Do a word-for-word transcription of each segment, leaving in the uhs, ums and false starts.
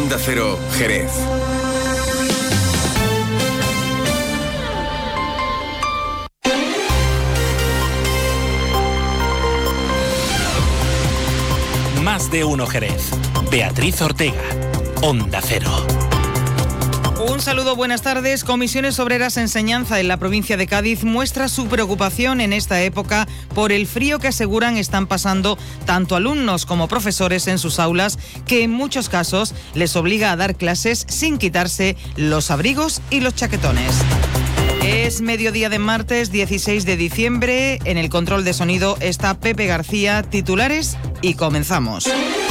Onda Cero, Jerez. Más de uno Jerez. Beatriz Ortega, Onda Cero. Un saludo, buenas tardes. Comisiones Obreras Enseñanza en la provincia de Cádiz muestra su preocupación en esta época por el frío que aseguran están pasando tanto alumnos como profesores en sus aulas, que en muchos casos les obliga a dar clases sin quitarse los abrigos y los chaquetones. Es mediodía de martes dieciséis de diciembre. En el control de sonido está Pepe García. Titulares y comenzamos.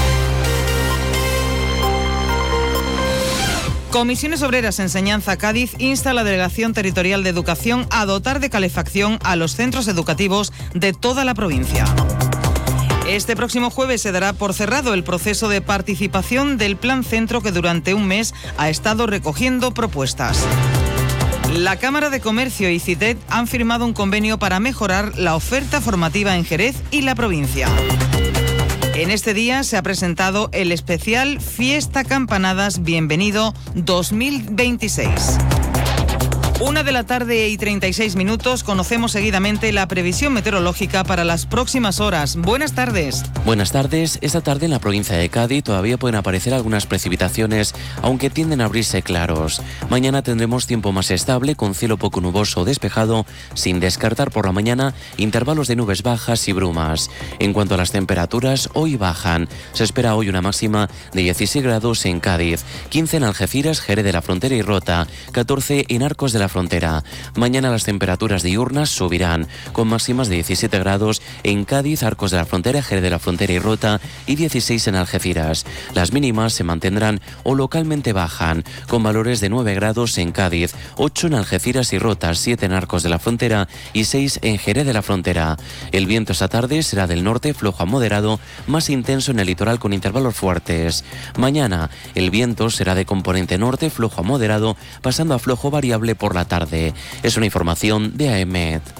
Comisiones Obreras Enseñanza Cádiz insta a la Delegación Territorial de Educación a dotar de calefacción a los centros educativos de toda la provincia. Este próximo jueves se dará por cerrado el proceso de participación del Plan Centro, que durante un mes ha estado recogiendo propuestas. La Cámara de Comercio y CITED han firmado un convenio para mejorar la oferta formativa en Jerez y la provincia. En este día se ha presentado el especial Fiesta Campanadas Bienvenido dos mil veintiséis. Una de la tarde y treinta y seis minutos, conocemos seguidamente la previsión meteorológica para las próximas horas. Buenas tardes. Buenas tardes. Esta tarde en la provincia de Cádiz todavía pueden aparecer algunas precipitaciones, aunque tienden a abrirse claros. Mañana tendremos tiempo más estable, con cielo poco nuboso o despejado, sin descartar por la mañana intervalos de nubes bajas y brumas. En cuanto a las temperaturas, hoy bajan. Se espera hoy una máxima de dieciséis grados en Cádiz, quince en Algeciras, Jerez de la Frontera y Rota, catorce en Arcos de la Frontera. Mañana las temperaturas diurnas subirán, con máximas de diecisiete grados en Cádiz, Arcos de la Frontera, Jerez de la Frontera y Rota, y dieciséis en Algeciras. Las mínimas se mantendrán o localmente bajan, con valores de nueve grados en Cádiz, ocho en Algeciras y Rota, siete en Arcos de la Frontera y seis en Jerez de la Frontera. El viento esta tarde será del norte, flojo a moderado, más intenso en el litoral con intervalos fuertes. Mañana el viento será de componente norte, flojo a moderado, pasando a flojo variable por la tarde. Es una información de A E M E D.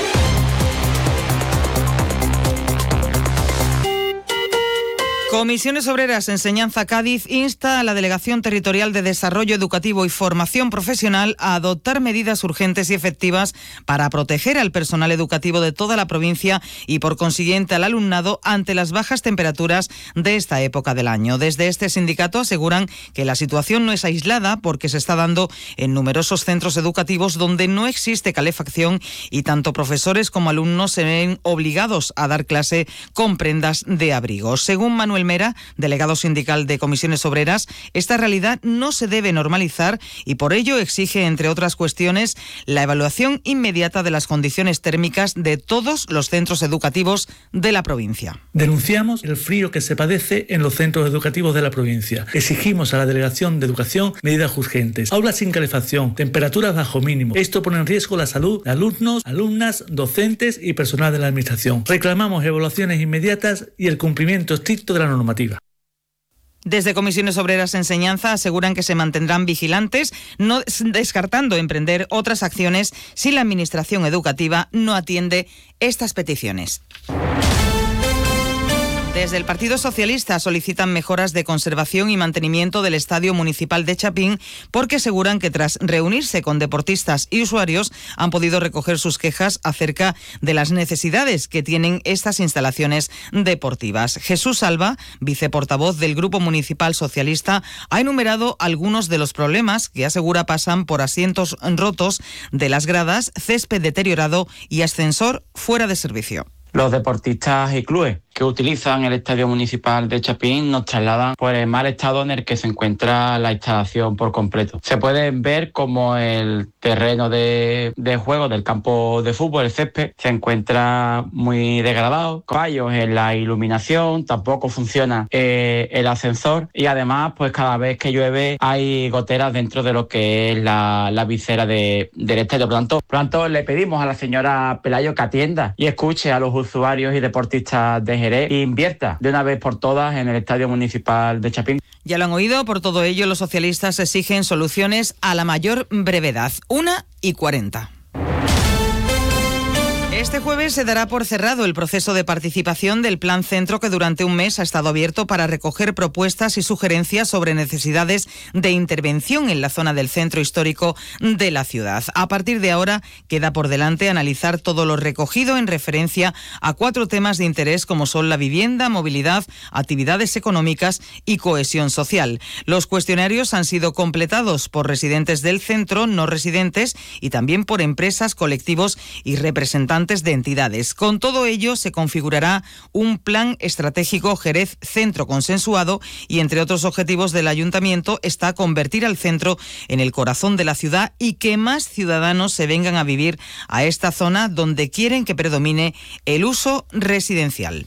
Comisiones Obreras Enseñanza Cádiz insta a la Delegación Territorial de Desarrollo Educativo y Formación Profesional a adoptar medidas urgentes y efectivas para proteger al personal educativo de toda la provincia y, por consiguiente, al alumnado ante las bajas temperaturas de esta época del año. Desde este sindicato aseguran que la situación no es aislada, porque se está dando en numerosos centros educativos donde no existe calefacción y tanto profesores como alumnos se ven obligados a dar clase con prendas de abrigo. Según Manuel Mera, delegado sindical de Comisiones Obreras, esta realidad no se debe normalizar y por ello exige, entre otras cuestiones, la evaluación inmediata de las condiciones térmicas de todos los centros educativos de la provincia. Denunciamos el frío que se padece en los centros educativos de la provincia. Exigimos a la Delegación de Educación medidas urgentes. Aulas sin calefacción, temperaturas bajo mínimo. Esto pone en riesgo la salud de alumnos, alumnas, docentes y personal de la Administración. Reclamamos evaluaciones inmediatas y el cumplimiento estricto de la normativa. Desde Comisiones Obreras Enseñanza aseguran que se mantendrán vigilantes, no descartando emprender otras acciones si la Administración educativa no atiende estas peticiones. Desde el Partido Socialista solicitan mejoras de conservación y mantenimiento del Estadio Municipal de Chapín, porque aseguran que tras reunirse con deportistas y usuarios han podido recoger sus quejas acerca de las necesidades que tienen estas instalaciones deportivas. Jesús Alba, viceportavoz del Grupo Municipal Socialista, ha enumerado algunos de los problemas que asegura pasan por asientos rotos de las gradas, césped deteriorado y ascensor fuera de servicio. Los deportistas y clubes que utilizan el Estadio Municipal de Chapín nos trasladan por el mal estado en el que se encuentra la instalación por completo. Se puede ver como el terreno de, de juego del campo de fútbol, el césped, se encuentra muy degradado, fallos en la iluminación, tampoco funciona eh, el ascensor y además pues cada vez que llueve hay goteras dentro de lo que es la, la visera de, del estadio. Por tanto, por tanto, le pedimos a la señora Pelayo que atienda y escuche a los usuarios y deportistas de Jerez e invierta de una vez por todas en el Estadio Municipal de Chapín. Ya lo han oído, por todo ello los socialistas exigen soluciones a la mayor brevedad. Una y cuarenta. Este jueves se dará por cerrado el proceso de participación del Plan Centro, que durante un mes ha estado abierto para recoger propuestas y sugerencias sobre necesidades de intervención en la zona del centro histórico de la ciudad. A partir de ahora queda por delante analizar todo lo recogido en referencia a cuatro temas de interés como son la vivienda, movilidad, actividades económicas y cohesión social. Los cuestionarios han sido completados por residentes del centro, no residentes y también por empresas, colectivos y representantes de entidades. Con todo ello se configurará un plan estratégico Jerez Centro consensuado y entre otros objetivos del Ayuntamiento está convertir al centro en el corazón de la ciudad y que más ciudadanos se vengan a vivir a esta zona donde quieren que predomine el uso residencial.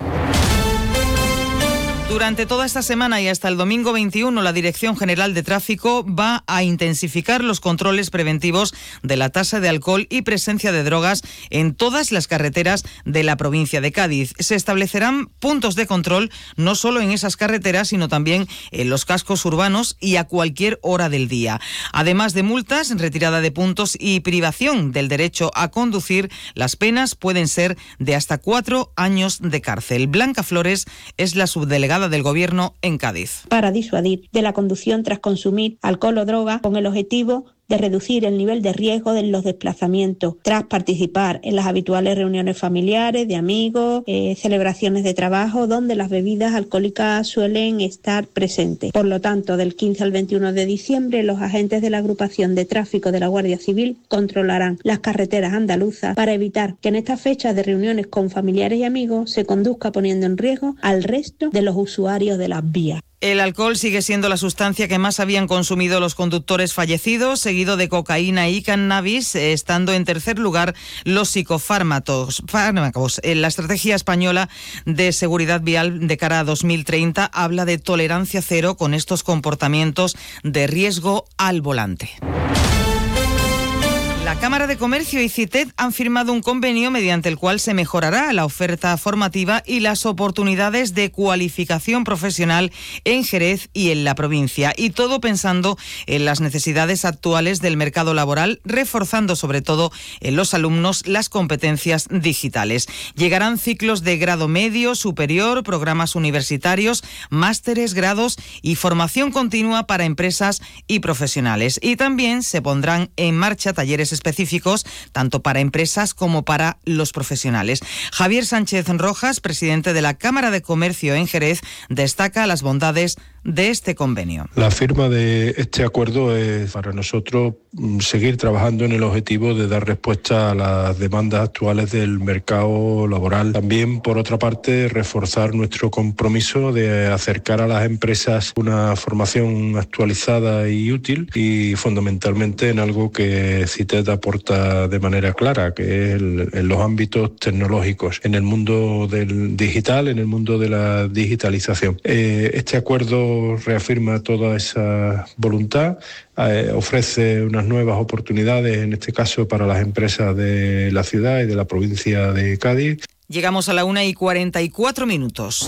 Durante toda esta semana y hasta el domingo veintiuno, la Dirección General de Tráfico va a intensificar los controles preventivos de la tasa de alcohol y presencia de drogas en todas las carreteras de la provincia de Cádiz. Se establecerán puntos de control no solo en esas carreteras, sino también en los cascos urbanos y a cualquier hora del día. Además de multas, retirada de puntos y privación del derecho a conducir, las penas pueden ser de hasta cuatro años de cárcel. Blanca Flores es la subdelegada del Gobierno en Cádiz. Para disuadir de la conducción tras consumir alcohol o droga con el objetivo de reducir el nivel de riesgo de los desplazamientos tras participar en las habituales reuniones familiares, de amigos, eh, celebraciones de trabajo, donde las bebidas alcohólicas suelen estar presentes. Por lo tanto, del quince al veintiuno de diciembre, los agentes de la agrupación de tráfico de la Guardia Civil controlarán las carreteras andaluzas para evitar que en estas fechas de reuniones con familiares y amigos se conduzca poniendo en riesgo al resto de los usuarios de las vías. El alcohol sigue siendo la sustancia que más habían consumido los conductores fallecidos, seguido de cocaína y cannabis, estando en tercer lugar los psicofármacos. Fármacos. La estrategia española de seguridad vial de cara a dos mil treinta habla de tolerancia cero con estos comportamientos de riesgo al volante. La Cámara de Comercio y CITED han firmado un convenio mediante el cual se mejorará la oferta formativa y las oportunidades de cualificación profesional en Jerez y en la provincia, y todo pensando en las necesidades actuales del mercado laboral, reforzando sobre todo en los alumnos las competencias digitales. Llegarán ciclos de grado medio, superior, programas universitarios, másteres, grados y formación continua para empresas y profesionales. Y también se pondrán en marcha talleres específicos tanto para empresas como para los profesionales. Javier Sánchez Rojas, presidente de la Cámara de Comercio en Jerez, destaca las bondades de este convenio. La firma de este acuerdo es para nosotros seguir trabajando en el objetivo de dar respuesta a las demandas actuales del mercado laboral. También, por otra parte, reforzar nuestro compromiso de acercar a las empresas una formación actualizada y útil, y fundamentalmente en algo que CITED aporta de manera clara, que es el, en los ámbitos tecnológicos, en el mundo del digital, en el mundo de la digitalización. Eh, este acuerdo reafirma toda esa voluntad, eh, ofrece unas nuevas oportunidades, en este caso para las empresas de la ciudad y de la provincia de Cádiz. Llegamos a la una y cuarenta y cuatro minutos.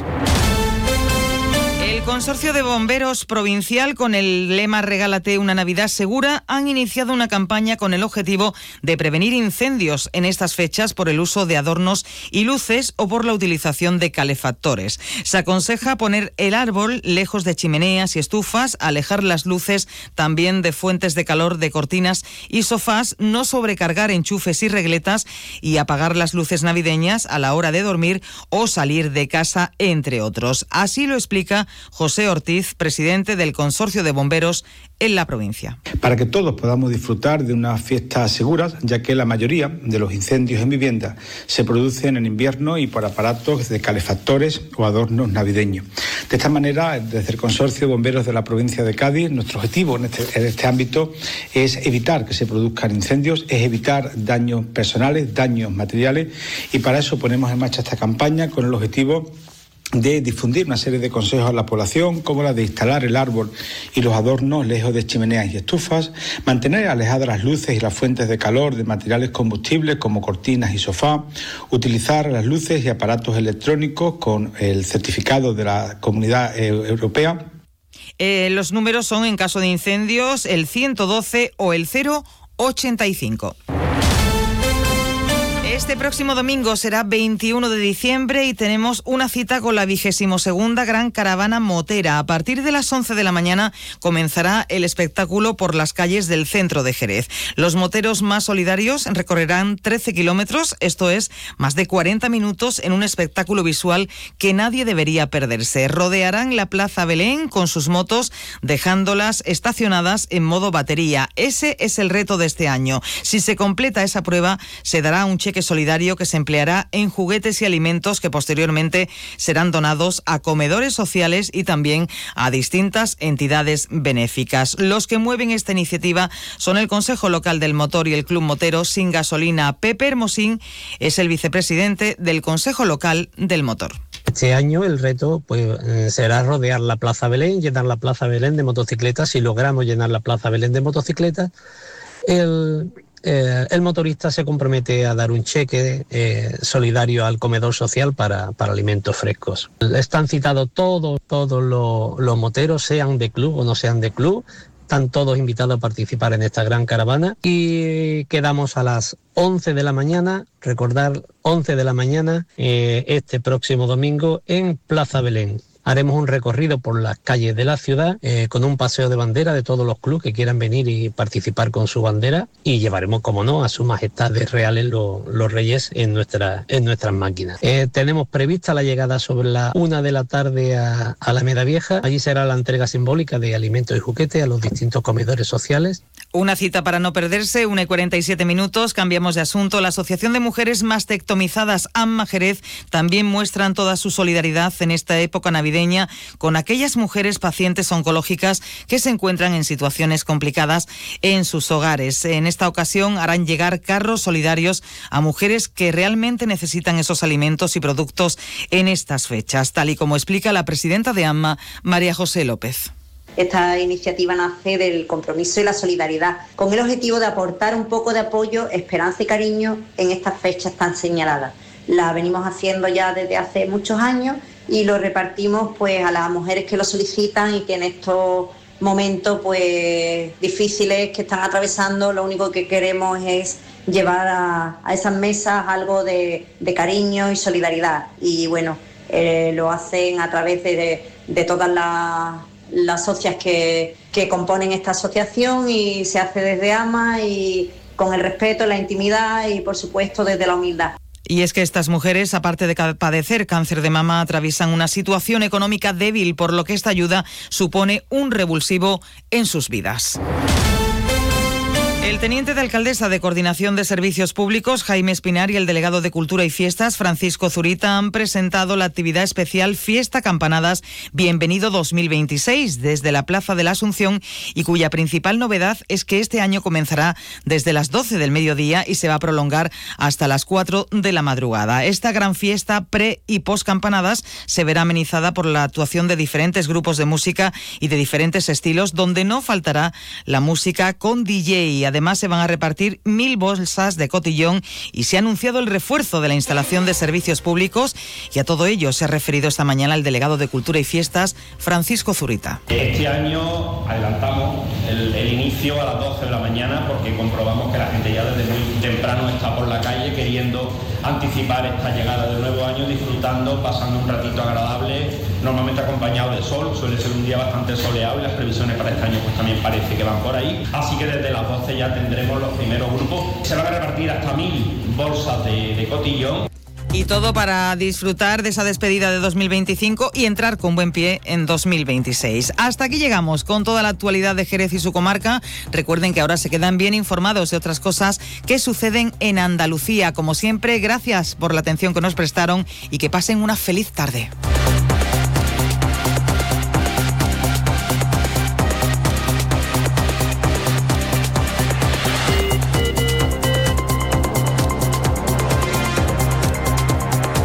El Consorcio de Bomberos Provincial, con el lema Regálate una Navidad segura, han iniciado una campaña con el objetivo de prevenir incendios en estas fechas por el uso de adornos y luces o por la utilización de calefactores. Se aconseja poner el árbol lejos de chimeneas y estufas, alejar las luces también de fuentes de calor de cortinas y sofás, no sobrecargar enchufes y regletas y apagar las luces navideñas a la hora de dormir o salir de casa, entre otros. Así lo explica José Ortiz, presidente del Consorcio de Bomberos en la provincia. Para que todos podamos disfrutar de unas fiestas seguras, ya que la mayoría de los incendios en vivienda se producen en invierno y por aparatos de calefactores o adornos navideños. De esta manera, desde el Consorcio de Bomberos de la provincia de Cádiz, nuestro objetivo en este, en este ámbito es evitar que se produzcan incendios, es evitar daños personales, daños materiales, y para eso ponemos en marcha esta campaña con el objetivo de difundir una serie de consejos a la población, como la de instalar el árbol y los adornos lejos de chimeneas y estufas, mantener alejadas las luces y las fuentes de calor de materiales combustibles como cortinas y sofá, utilizar las luces y aparatos electrónicos con el certificado de la Comunidad Europea. Eh, los números son, en caso de incendios, el ciento doce o el cero ochenta y cinco. Este próximo domingo será veintiuno de diciembre y tenemos una cita con la vigésimo segunda Gran Caravana Motera. A partir de las once de la mañana comenzará el espectáculo por las calles del centro de Jerez. Los moteros más solidarios recorrerán trece kilómetros, esto es, más de cuarenta minutos en un espectáculo visual que nadie debería perderse. Rodearán la Plaza Belén con sus motos, dejándolas estacionadas en modo batería. Ese es el reto de este año. Si se completa esa prueba, se dará un cheque solidario que se empleará en juguetes y alimentos que posteriormente serán donados a comedores sociales y también a distintas entidades benéficas. Los que mueven esta iniciativa son el Consejo Local del Motor y el Club Motero Sin Gasolina. Pepe Hermosín es el vicepresidente del Consejo Local del Motor. Este año el reto pues será rodear la Plaza Belén, llenar la Plaza Belén de motocicletas. Si logramos llenar la Plaza Belén de motocicletas, el... Eh, el motorista se compromete a dar un cheque eh, solidario al comedor social para, para alimentos frescos. Están citados todos, todos los, los moteros, sean de club o no sean de club. Están todos invitados a participar en esta gran caravana y quedamos a las once de la mañana, recordar, once de la mañana, eh, este próximo domingo en Plaza Belén. Haremos un recorrido por las calles de la ciudad eh, con un paseo de bandera de todos los clubes que quieran venir y participar con su bandera y llevaremos, como no, a sus majestades reales los, los reyes en, nuestra, en nuestras máquinas. Eh, tenemos prevista la llegada sobre la una de la tarde a, a la Alameda Vieja. Allí será la entrega simbólica de alimentos y juguetes a los distintos comedores sociales. Una cita para no perderse, una y cuarenta y siete minutos. Cambiamos de asunto. La Asociación de Mujeres Mastectomizadas AMMA Jerez también muestran toda su solidaridad en esta época navideña con aquellas mujeres pacientes oncológicas que se encuentran en situaciones complicadas en sus hogares. En esta ocasión harán llegar carros solidarios a mujeres que realmente necesitan esos alimentos y productos en estas fechas, tal y como explica la presidenta de AMMA, María José López. Esta iniciativa nace del compromiso y la solidaridad, con el objetivo de aportar un poco de apoyo, esperanza y cariño en estas fechas tan señaladas. La venimos haciendo ya desde hace muchos años y lo repartimos pues a las mujeres que lo solicitan y que en estos momentos pues difíciles que están atravesando, lo único que queremos es llevar a, a esas mesas algo de, de cariño y solidaridad. Y bueno, eh, lo hacen a través de, de, de todas las, las socias que, que componen esta asociación y se hace desde AMMA y con el respeto, la intimidad y por supuesto desde la humildad. Y es que estas mujeres, aparte de padecer cáncer de mama, atraviesan una situación económica débil, por lo que esta ayuda supone un revulsivo en sus vidas. El teniente de alcaldesa de Coordinación de Servicios Públicos, Jaime Espinar, y el delegado de Cultura y Fiestas, Francisco Zurita, han presentado la actividad especial Fiesta Campanadas Bienvenido dos mil veintiséis desde la Plaza de la Asunción y cuya principal novedad es que este año comenzará desde las doce del mediodía y se va a prolongar hasta las cuatro de la madrugada. Esta gran fiesta pre y post campanadas se verá amenizada por la actuación de diferentes grupos de música y de diferentes estilos, donde no faltará la música con D J. Además, se van a repartir mil bolsas de cotillón y se ha anunciado el refuerzo de la instalación de servicios públicos, y a todo ello se ha referido esta mañana el delegado de Cultura y Fiestas, Francisco Zurita. Este año adelantamos el, el inicio a las doce de la mañana porque comprobamos que la gente ya desde muy temprano está por la calle queriendo anticipar esta llegada del nuevo año, disfrutando, pasando un ratito agradable, normalmente acompañado de sol. Suele ser un día bastante soleado y las previsiones para este año pues también parece que van por ahí. Así que desde las doce ya tendremos los primeros grupos. Se van a repartir hasta mil bolsas de, de cotillón. Y todo para disfrutar de esa despedida de dos mil veinticinco y entrar con buen pie en dos mil veintiséis. Hasta aquí llegamos con toda la actualidad de Jerez y su comarca. Recuerden que ahora se quedan bien informados de otras cosas que suceden en Andalucía. Como siempre, gracias por la atención que nos prestaron y que pasen una feliz tarde.